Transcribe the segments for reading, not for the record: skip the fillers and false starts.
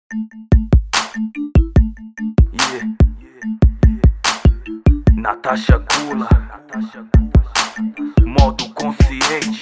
Yeah. Natasha Gula, modo consciente.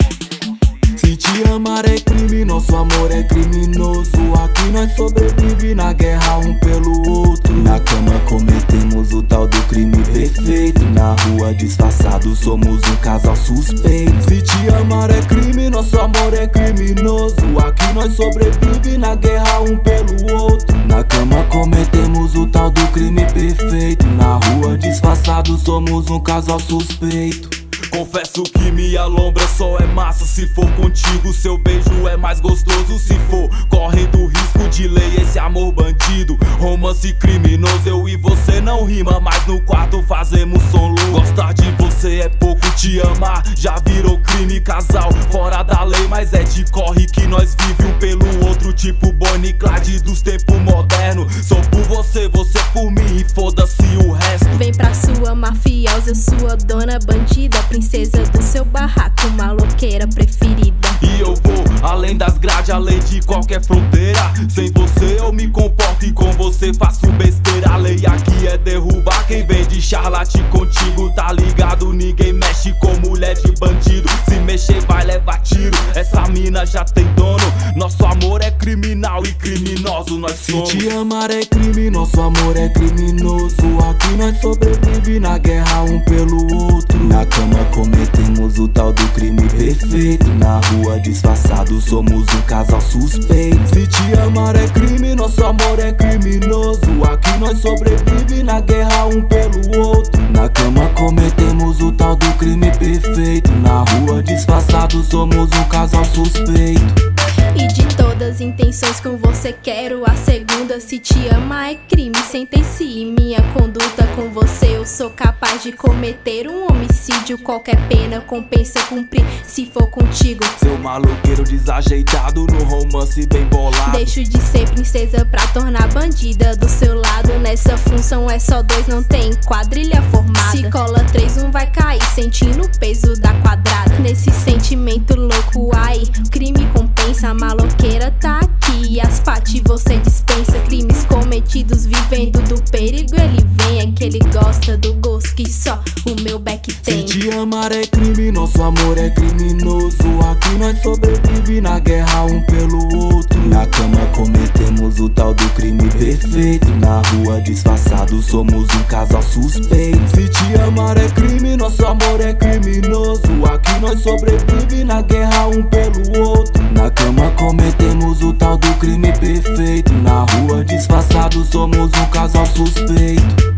Se te amar é crime, nosso amor é criminoso. Aqui nós sobrevive na guerra um pelo outro. Na cama cometemos o tal do crime perfeito. Na rua disfarçado somos um casal suspeito. Se te amar é crime, nosso amor é criminoso. Aqui nós sobrevive na guerra um pelo outro. Na cama cometemos o tal do crime perfeito. Na rua disfarçado somos um casal suspeito. Confesso que minha lombra só é massa se for contigo. Seu beijo é mais gostoso se for correndo risco de lei. Esse amor bandido, romance criminoso. Eu e você não rima, mas no quarto fazemos som louco. Gostar de você é pouco, te amar já virou crime. Casal fora da lei, mas é de corre que nós vive um pelo outro. Tipo Bonnie e Clyde dos tempos modernos. Sou por você, você por mim e foda-se o resto. Vem pra sua mafiosa, sua dona bandida, princesa do seu barraco, maloqueira preferida. E eu vou além das grades, além de qualquer fronteira. Sem você eu me comporto e com você faço besteira. A lei aqui é derrubar quem vem de charlate contigo. Tá ligado? Ninguém mexe com mulher de bandido. Se mexer vai levar tiro, essa mina já tem dono. Nosso amor é criminal e criminoso nós somos. Se te amar é crime, nosso amor é criminoso. Aqui nós sobrevive na guerra um pelo outro. Na cama cometemos o tal do crime perfeito. Na rua disfarçado somos um casal suspeito. Se te amar é crime, nosso amor é criminoso. Aqui nós sobrevive na guerra um pelo outro. Na cama cometemos o tal do crime perfeito. Na rua disfarçado somos um casal suspeito. E de todas as intenções com você quero a segunda. Se te ama é crime, sentencie minha conduta. Com você eu sou capaz de cometer um homicídio. Qualquer pena compensa cumprir se for contigo. Seu maloqueiro desajeitado no romance bem bolado. Deixo de ser princesa pra tornar bandida do seu lado. Nessa função é só dois, não tem quadrilha formada. Se cola três, um vai cair sentindo o peso da quadrada. Nesse sentimento louco, ai, crime compensa. A maloqueira tá aqui e as pati você dispensa. Crimes cometidos vivendo do perigo ele vem. É que ele gosta do gosto que só o meu back tem. Se te amar é crime, nosso amor é criminoso. Aqui nós sobrevive na guerra um pelo outro. Na cama cometemos o tal do crime perfeito. Na rua disfarçado somos um casal suspeito. Se te amar é crime, nosso amor é criminoso. Aqui nós sobrevive na guerra um pelo outro. Na cama cometemos o tal do crime perfeito. Na rua disfarçado somos um casal suspeito.